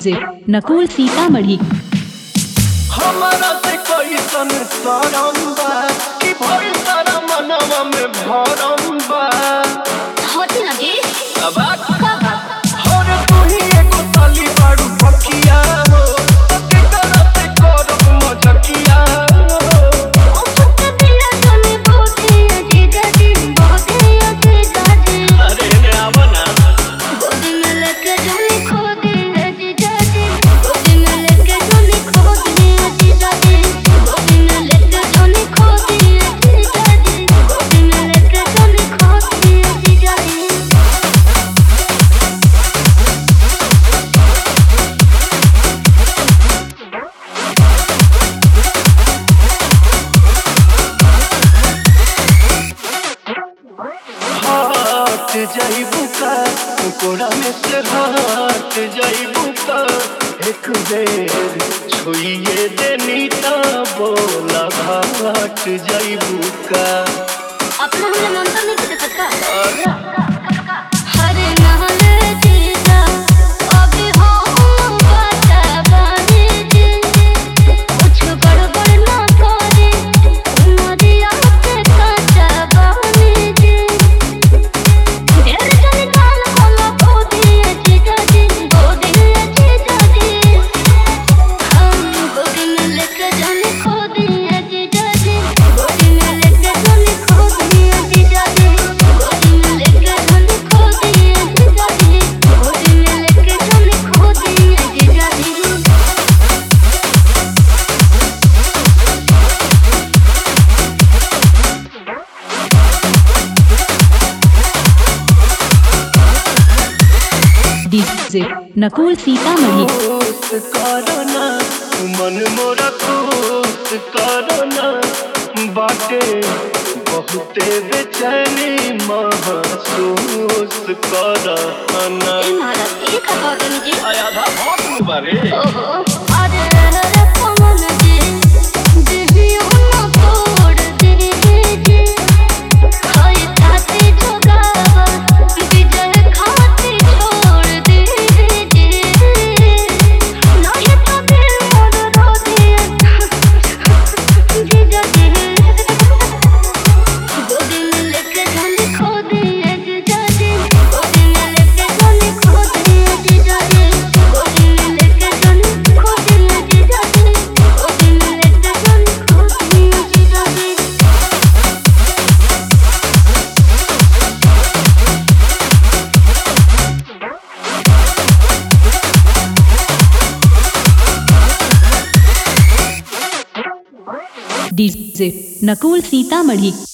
DJ Nakul Sitamarhi. हमारा से कैसन शरम बा कि भइल तारा मनवा में भरम बा। होती लगी अब हर तू ही एगो साली बाड़ू पकिया हो, के करते करब मजकिया हो। अरे ने आवा ना जाइबू का कोड़ा में से हाथ जाइबू का एक बेर छुइए देनी ता बोला घाट जाइबू का। अपना हमने ममता नहीं कर सकता। अरे हरे नहले जीजा अभी हम बता बानी जी, कुछ गड़बड़ ना करे उमरिया पे काचा बानी जी। ढेर जन काल कोला बोदिए जीजा जी, बोदिए जीजा जी। हम बोदी में लेके जाने खो दिए जीजा जी, बोदी में लेके जाने खो दिए जीजा जी, बोदी में लेके जाने खो दिए जीजा जी, बोदी में लेके जाने खो दिए जीजा जी। डीजे नकुल सीतामढ़ी। खुश करो ना मन मोरा खुश करो ना, बाटे बहुते बेचैनी महसूस करो ना। ए महाराज एक बात जी आया था बहुत बारे ओहो अरे रे पवन जी दिहियो न तोड़ दीजिए। हाय ताती जोगावा विजय खाती छोड़ दीजिए। नहीं तो दिल मोर रो दिए जीजा जी। गोदी में लेके जाने खो दिए जीजा जी, गोदी में लेके जाने खो दिए जीजा जी, गोदी में लेके जाने खो दिए जीजा जी, गोदी में लेके जाने खो दिए जीजा जी। डीजे नकुल सीतामढ़ी।